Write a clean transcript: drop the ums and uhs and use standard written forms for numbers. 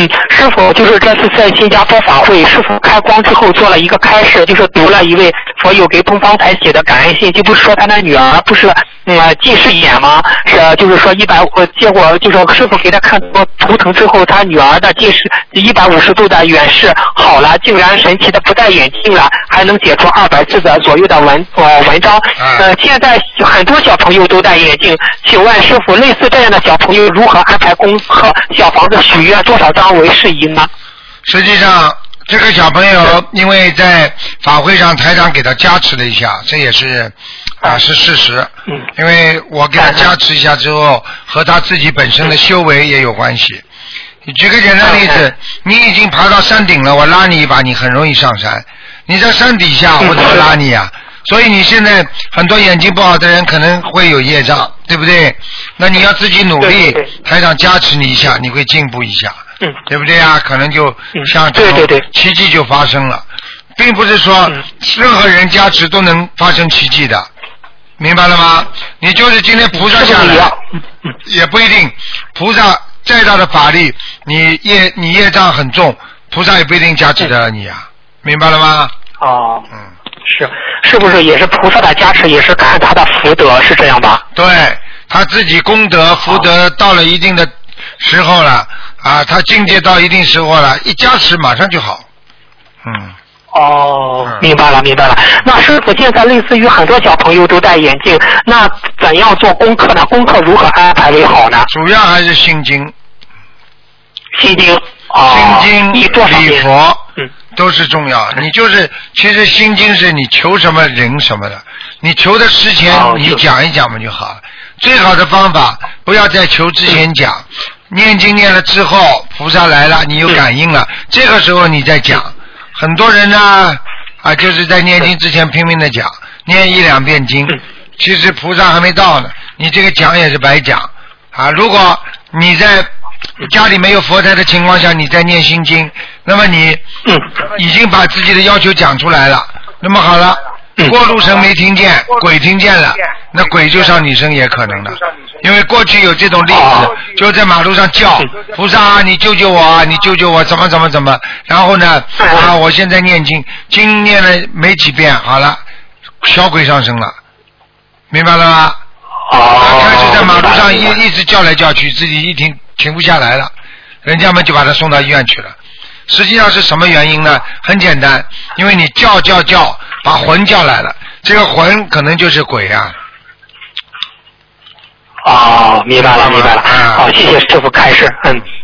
师傅就是这次在新加坡法会，师傅开光之后做了一个开示，就是读了一位佛友给东方台写的感恩信，就不是说他的女儿不是近视眼吗？是就是说结果就是师傅给他看过图腾之后，他女儿的近视150度的远视好了，竟然神奇的不戴眼镜了，还能写出200字的左右的文章。现在很多小朋友都戴眼镜，请问师傅，类似这样的小朋友如何安排功课、小房子许愿多少张为适宜呢？ 实际上这个小朋友因为在法会上台长给他加持了一下，这也是是事实。因为我给他加持一下之后，和他自己本身的修为也有关系。你举个简单例子，你已经爬到山顶了，我拉你一把，你很容易上山。你在山底下，我怎么拉你啊？所以你现在很多眼睛不好的人可能会有业障，对不对？那你要自己努力，台长加持你一下，你会进步一下，对不对啊？可能就像这种奇迹就发生了，并不是说任何人加持都能发生奇迹的，明白了吗？你就是今天菩萨下来，也不一定，菩萨再大的法力，你业障很重，菩萨也不一定加持得了你啊，明白了吗？ 哦，是不是也是菩萨的加持，也是看他的福德，是这样吧？ 对，他自己功德福德到了一定的时候了他境界到一定时候了，一加持马上就好。 明白了。那师傅，现在类似于很多小朋友都戴眼镜，那怎样做功课呢？功课如何安排为好呢？ 主要还是心经。 心经， 礼佛，都是重要。你就是其实心经是你求什么人什么的，你求的之前你讲一讲嘛就好了。最好的方法不要在求之前讲，念经念了之后菩萨来了，你有感应了，这个时候你再讲。很多人呢就是在念经之前拼命的讲，念1-2遍经，其实菩萨还没到呢，你这个讲也是白讲如果你在家里没有佛台的情况下，你在念心经，那么你已经把自己的要求讲出来了，那么好了，过路神没听见，鬼听见了，那鬼就上你身也可能的。因为过去有这种例子，就在马路上叫菩萨你救救我啊，你救救我，怎么，然后呢我现在念经念了没几遍，好了，小鬼上身了，明白了吗？开始在马路上一直叫来叫去，自己一停不下来了，人家们就把他送到医院去了。实际上是什么原因呢？很简单，因为你叫把魂叫来了，这个魂可能就是鬼啊。 明白了。好，谢谢师傅开示。